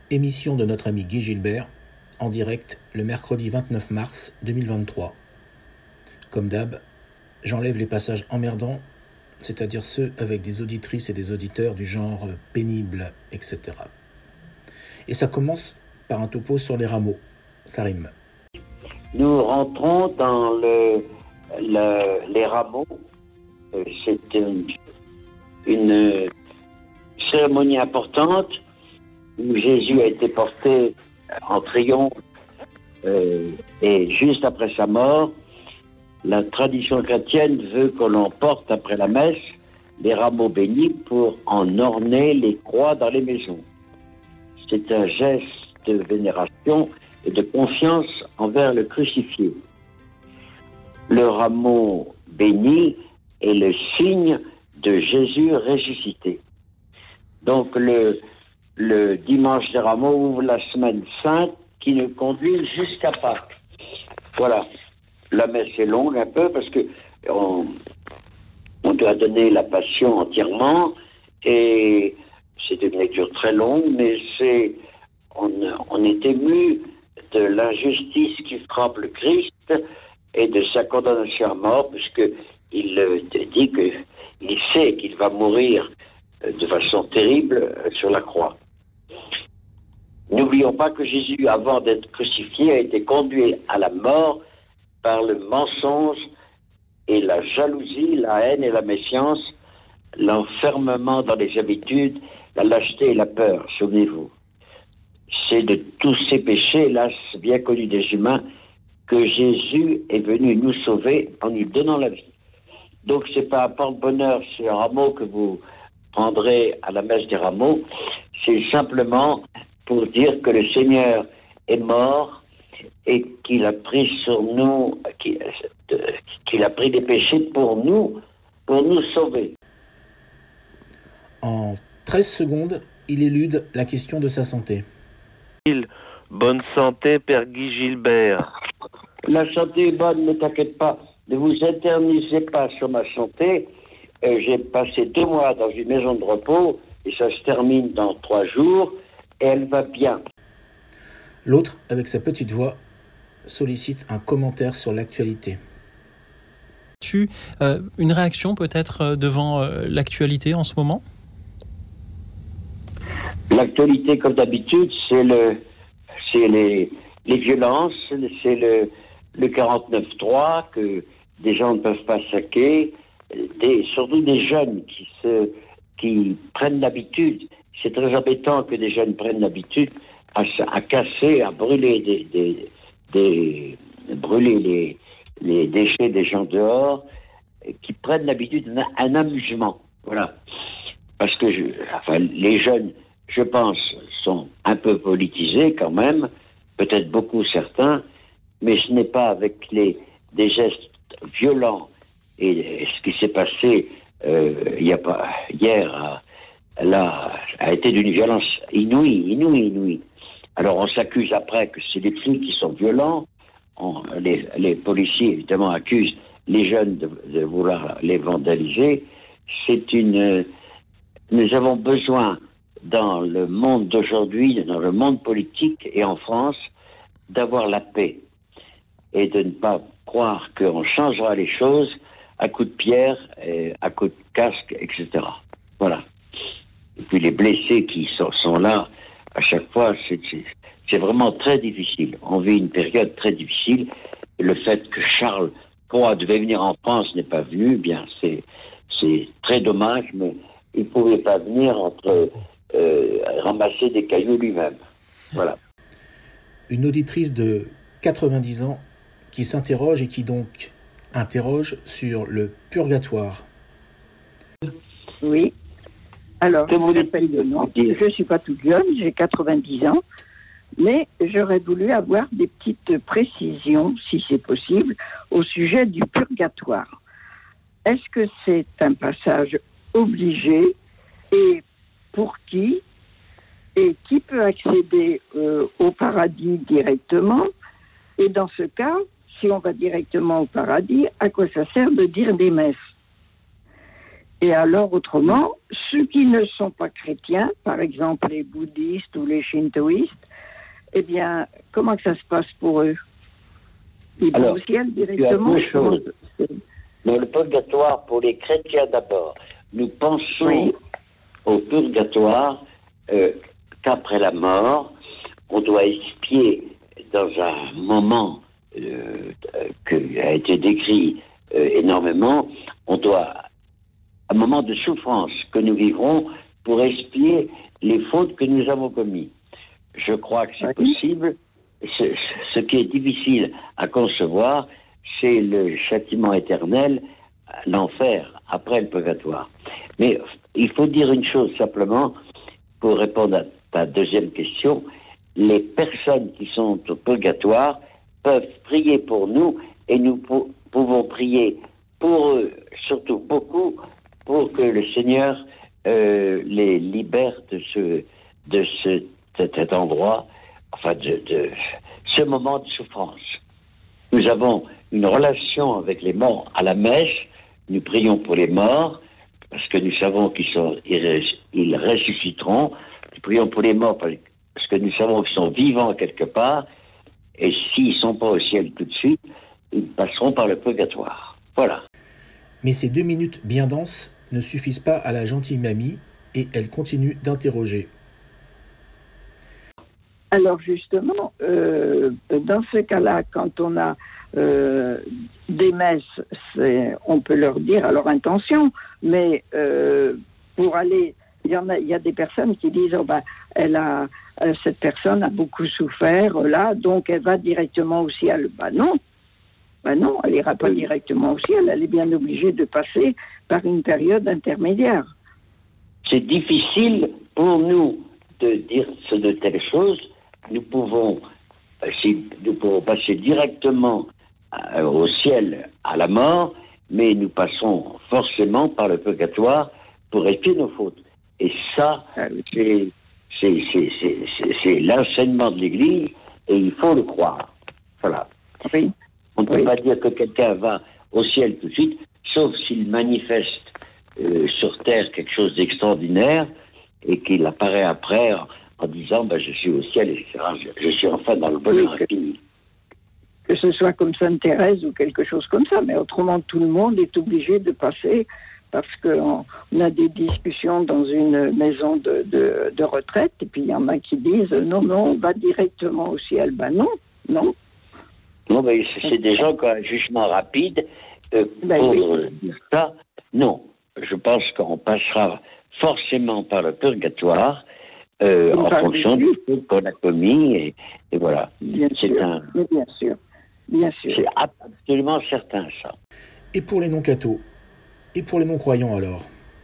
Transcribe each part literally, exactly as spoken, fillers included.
Émission de notre ami Guy Gilbert, en direct le mercredi vingt-neuf mars deux mille vingt-trois. Comme d'hab, j'enlève les passages emmerdants, c'est-à-dire ceux avec des auditrices et des auditeurs du genre pénible, et cetera. Et ça commence par un topo sur les rameaux. Ça rime. Nous rentrons dans le, le, les rameaux. C'est une, une cérémonie importante où Jésus a été porté en triomphe euh, et juste après sa mort, la tradition chrétienne veut que l'on porte après la messe les rameaux bénis pour en orner les croix dans les maisons. C'est un geste de vénération et de confiance envers le crucifié. Le rameau béni est le signe de Jésus ressuscité. Donc le, le dimanche des rameaux ouvre la semaine sainte qui nous conduit jusqu'à Pâques. Voilà. La messe est longue un peu parce que on, on doit donner la passion entièrement et c'est une lecture très longue, mais c'est on, on est ému de l'injustice qui frappe le Christ et de sa condamnation à mort, puisqu'il euh, dit qu'il sait qu'il va mourir de façon terrible sur la croix. N'oublions pas que Jésus, avant d'être crucifié, a été conduit à la mort par le mensonge et la jalousie, la haine et la méfiance, l'enfermement dans les habitudes, la lâcheté et la peur, souvenez-vous. C'est de tous ces péchés, hélas, bien connus des humains, que Jésus est venu nous sauver en nous donnant la vie. Donc c'est pas un porte-bonheur, c'est un rameau que vous prendrez à la messe des rameaux, c'est simplement pour dire que le Seigneur est mort et qu'il a pris sur nous, qu'il, qu'il a pris des péchés pour nous, pour nous sauver. En treize secondes, il élude la question de sa santé. Bonne santé, Père Guy Gilbert. La santé est bonne, ne t'inquiète pas. Ne vous éternisez pas sur ma santé. Euh, j'ai passé deux mois dans une maison de repos et ça se termine dans trois jours et elle va bien. L'autre, avec sa petite voix, sollicite un commentaire sur l'actualité. Tu euh, une réaction peut-être euh, devant euh, l'actualité en ce moment ? L'actualité, comme d'habitude, c'est le, c'est les, les violences, c'est le, le quarante-neuf trois que des gens ne peuvent pas saquer, des, surtout des jeunes qui se, qui prennent l'habitude. C'est très embêtant que des jeunes prennent l'habitude à, à casser, à brûler des, des, des brûler les, les déchets des gens dehors, qui prennent l'habitude d'un un amusement. Voilà. Parce que je, enfin, les jeunes, je pense, sont un peu politisés quand même, peut-être beaucoup certains, mais ce n'est pas avec les, des gestes violents. Et ce qui s'est passé euh, il y a pas, hier a, là, a été d'une violence inouïe, inouïe, inouïe. Alors on s'accuse après que c'est les flics qui sont violents. On, les, les policiers, évidemment, accusent les jeunes de, de vouloir les vandaliser. C'est une... Nous avons besoin, dans le monde d'aujourd'hui, dans le monde politique et en France, d'avoir la paix et de ne pas croire qu'on changera les choses à coups de pierre, et à coups de casque, et cetera. Voilà. Et puis les blessés qui sont, sont là, à chaque fois, c'est, c'est, c'est vraiment très difficile. On vit une période très difficile. Et le fait que Charles trois devait venir en France n'est pas venu, eh bien c'est, c'est très dommage, mais il ne pouvait pas venir entre euh, ramasser des cailloux lui-même. Voilà. Une auditrice de quatre-vingt-dix ans qui s'interroge et qui donc interroge sur le purgatoire. Oui. Alors, je m'appelle Léon. Je ne suis pas toute jeune, j'ai quatre-vingt-dix ans, mais j'aurais voulu avoir des petites précisions, si c'est possible, au sujet du purgatoire. Est-ce que c'est un passage obligé et pour qui, et qui peut accéder euh, au paradis directement, et dans ce cas, si on va directement au paradis, à quoi ça sert de dire des messes ? Et alors, autrement, ceux qui ne sont pas chrétiens, par exemple les bouddhistes ou les shintoïstes, eh bien, comment que ça se passe pour eux? Ils vont au ciel directement? Dans le purgatoire, pour les chrétiens d'abord, nous pensons oui. au purgatoire euh, qu'après la mort, on doit expier dans un moment euh, qui a été décrit euh, énormément, on doit, un moment de souffrance que nous vivrons pour expier les fautes que nous avons commises. Je crois que c'est possible. Ce, ce qui est difficile à concevoir, c'est le châtiment éternel, l'enfer, après le purgatoire. Mais il faut dire une chose simplement, pour répondre à ta deuxième question, les personnes qui sont au purgatoire peuvent prier pour nous, et nous pou- pouvons prier pour eux, surtout beaucoup, pour que le Seigneur euh, les libère de ce, de ce, de cet endroit, enfin de, de ce moment de souffrance. Nous avons une relation avec les morts à la messe, nous prions pour les morts, parce que nous savons qu'ils sont, ils ressusciteront, nous prions pour les morts parce que nous savons qu'ils sont vivants quelque part, et s'ils ne sont pas au ciel tout de suite, ils passeront par le purgatoire. Voilà. Mais ces deux minutes bien denses ne suffisent pas à la gentille mamie, et elle continue d'interroger. Alors justement, euh, dans ce cas-là, quand on a euh, des messes, c'est, on peut leur dire à leur intention, mais euh, pour aller, il y en a, il y a des personnes qui disent, oh ben, elle a, cette personne a beaucoup souffert là, donc elle va directement au ciel. Ben non, ben non, elle n'ira pas directement au ciel, elle est bien obligée de passer par une période intermédiaire. C'est difficile pour nous de dire de telles choses. Nous pouvons, nous pouvons passer directement au ciel à la mort, mais nous passons forcément par le purgatoire pour expier nos fautes. Et ça, c'est, c'est, c'est, c'est, c'est, c'est l'enseignement de l'Église, et il faut le croire. Voilà. Oui. On ne peut oui. pas dire que quelqu'un va au ciel tout de suite, sauf s'il manifeste euh, sur terre quelque chose d'extraordinaire et qu'il apparaît après en, en disant ben, je suis au ciel, et cetera. Je, je suis enfin dans le bonheur oui, infini. Que ce soit comme Sainte Thérèse ou quelque chose comme ça, mais autrement tout le monde est obligé de passer, parce qu'on on a des discussions dans une maison de, de, de retraite, et puis il y en a qui disent non, non, on va directement au ciel. Ben non, non. Non, mais c'est des gens qui ont un jugement rapide. Euh, ben pour oui. ça, non. Je pense qu'on passera forcément par le purgatoire euh, en fonction du fait qu'on a commis, et, et voilà. Bien c'est sûr, un... bien sûr, bien sûr. C'est absolument certain, ça. Et pour les non-cathos? Et pour les non-croyants, alors?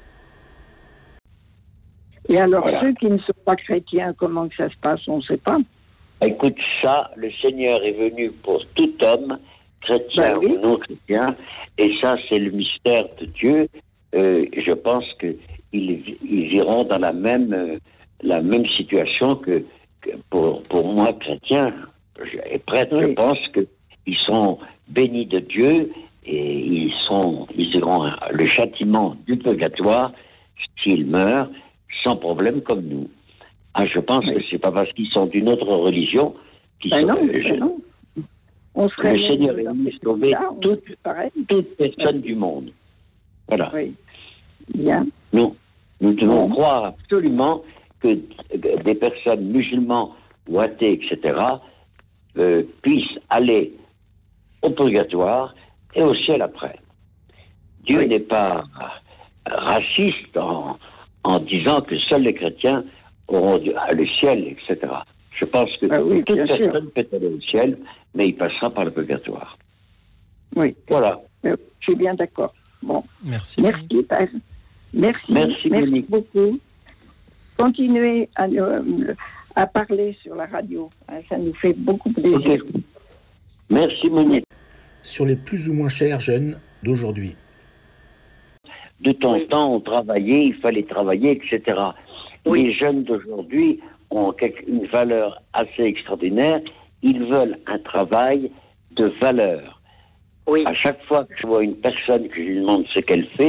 Et alors, voilà. Ceux qui ne sont pas chrétiens, comment que ça se passe, on ne sait pas. Écoute, ça, le Seigneur est venu pour tout homme, chrétien ben oui. ou non chrétien, et ça, c'est le mystère de Dieu. Euh, je pense qu'ils ils iront dans la même, euh, la même situation que, que pour, pour moi, chrétien et prêtre. Oui. Je pense qu'ils sont bénis de Dieu, et ils, sont, ils iront le châtiment du purgatoire s'ils meurent sans problème comme nous. Ah, je pense oui. que c'est pas parce qu'ils sont d'une autre religion qu'ils ben sont... Non, je, ben non. On serait le Seigneur est venu sauver toutes toute personnes du monde. Voilà. Oui. Bien. Nous, nous devons oui. croire absolument que des personnes musulmanes ou athées, et cetera, euh, puissent aller au purgatoire et au ciel après. Dieu oui. n'est pas raciste en, en disant que seuls les chrétiens auront le ciel, et cetera. Je pense que ah oui, toute personne sûr. peut aller au ciel, mais il passera par le purgatoire. Oui. Voilà. Je suis bien d'accord. Bon. Merci. Merci, Père. Merci. Merci, Merci beaucoup. Continuez à, euh, à parler sur la radio. Ça nous fait beaucoup plaisir. Okay. Merci, Monique. Sur les plus ou moins chers jeunes d'aujourd'hui. De temps en temps, on travaillait, il fallait travailler, et cetera. Oui. Les jeunes d'aujourd'hui ont une valeur assez extraordinaire. Ils veulent un travail de valeur. Oui. À chaque fois que je vois une personne, que je lui demande ce qu'elle fait,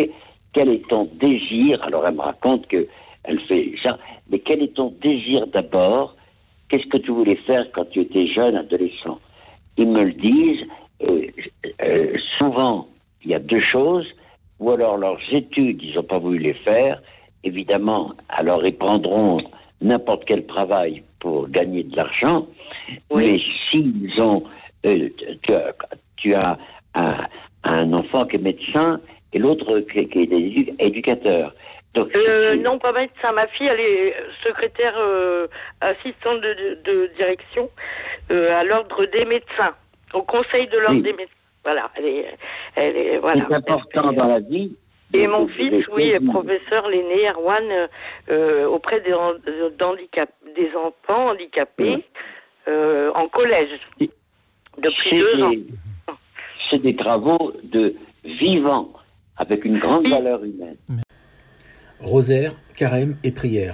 quel est ton désir? Alors elle me raconte qu'elle fait ça, mais quel est ton désir d'abord? Qu'est-ce que tu voulais faire quand tu étais jeune, adolescent? Ils me le disent, euh, euh, souvent il y a deux choses, ou alors leurs études, ils n'ont pas voulu les faire, évidemment, alors ils prendront n'importe quel travail pour gagner de l'argent, oui. Mais s'ils ont, euh, tu as, tu as un, un enfant qui est médecin et l'autre qui, qui est édu- éducateur. Donc, euh, non, pas médecin. Ma fille, elle est secrétaire euh, assistante de, de, de direction euh, à l'ordre des médecins, au conseil de l'ordre oui. des médecins. Voilà, elle est, elle est, voilà. C'est important elle, dans la vie. Et mon fils, oui, est professeur, l'aîné, Erwan, euh, auprès des, d'handicap, des enfants handicapés oui. euh, en collège depuis c'est deux des, ans. C'est des travaux de vivants avec une grande oui. valeur humaine. Rosaire, carême et prière.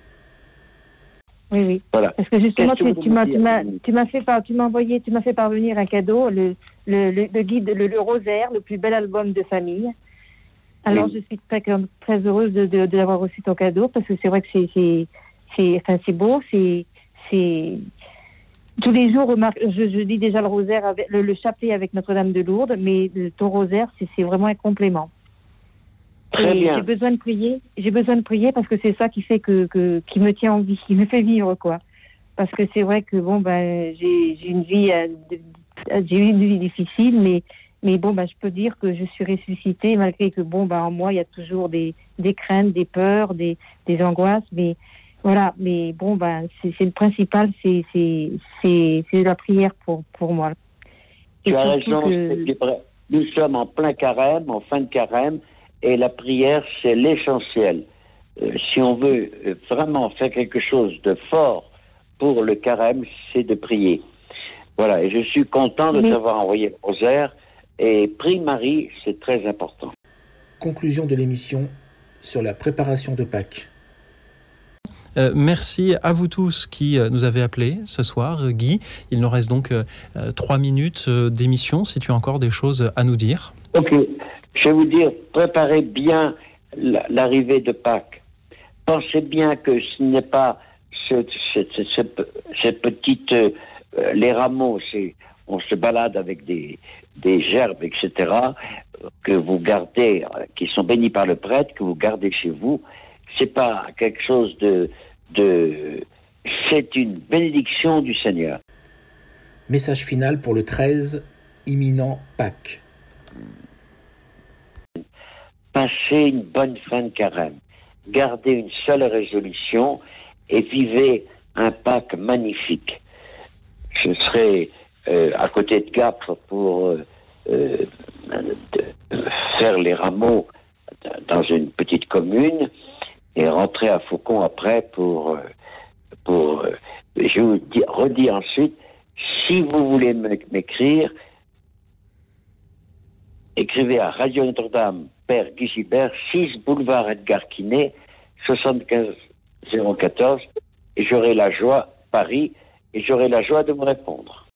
Oui, oui. Voilà. Parce que justement, tu, tu, m'as, tu, m'as, tu m'as fait par, tu m'as envoyé, tu m'as fait parvenir un cadeau, le, le, le, le guide, le, le Rosaire, le plus bel album de famille. Alors, oui. je suis très, très heureuse de, de, de l'avoir reçu ton cadeau, parce que c'est vrai que c'est, c'est, c'est, enfin, c'est beau, c'est, c'est, tous les jours, je, je dis déjà le rosaire, avec, le, le chapelet avec Notre-Dame de Lourdes, mais ton rosaire, c'est, c'est vraiment un complément. Très et bien. J'ai besoin de prier, j'ai besoin de prier parce que c'est ça qui fait que, que, qui me tient en vie, qui me fait vivre, quoi. Parce que c'est vrai que bon, ben, j'ai, j'ai une vie, j'ai eu une vie difficile, mais, mais bon, ben, je peux dire que je suis ressuscitée, malgré que bon, ben, en moi, il y a toujours des, des craintes, des peurs, des, des angoisses, mais voilà, mais bon, ben, c'est, c'est le principal, c'est, c'est, c'est, c'est la prière pour, pour moi. Tu as raison, que... nous sommes en plein carême, en fin de carême, et la prière, c'est l'essentiel. Euh, si on veut euh, vraiment faire quelque chose de fort pour le carême, c'est de prier. Voilà, et je suis content de Mais... t'avoir envoyé le rosaire, et prie Marie, c'est très important. Conclusion de l'émission sur la préparation de Pâques. Euh, merci à vous tous qui euh, nous avez appelés ce soir. Euh, Guy, il nous reste donc euh, euh, trois minutes euh, d'émission, si tu as encore des choses à nous dire. Ok. Je vais vous dire, préparez bien l'arrivée de Pâques. Pensez bien que ce n'est pas ce, ce, ce, ce, ces petites... Euh, les rameaux, c'est, on se balade avec des, des gerbes, et cetera, que vous gardez, qui sont bénis par le prêtre, que vous gardez chez vous. C'est pas quelque chose de... de c'est une bénédiction du Seigneur. Message final pour le treize, imminent Pâques. Passez une bonne fin de carême. Gardez une seule résolution et vivez un Pâques magnifique. Je serai euh, à côté de Gap pour euh, euh, faire les rameaux dans une petite commune et rentrer à Faucon après pour... pour euh, je vous dis, redis ensuite, si vous voulez m'écrire, écrivez à Radio Notre-Dame, Père Guy Gilbert, six boulevard Edgar Quinet, soixante-quinze zéro quatorze, et j'aurai la joie, Paris, et j'aurai la joie de vous répondre.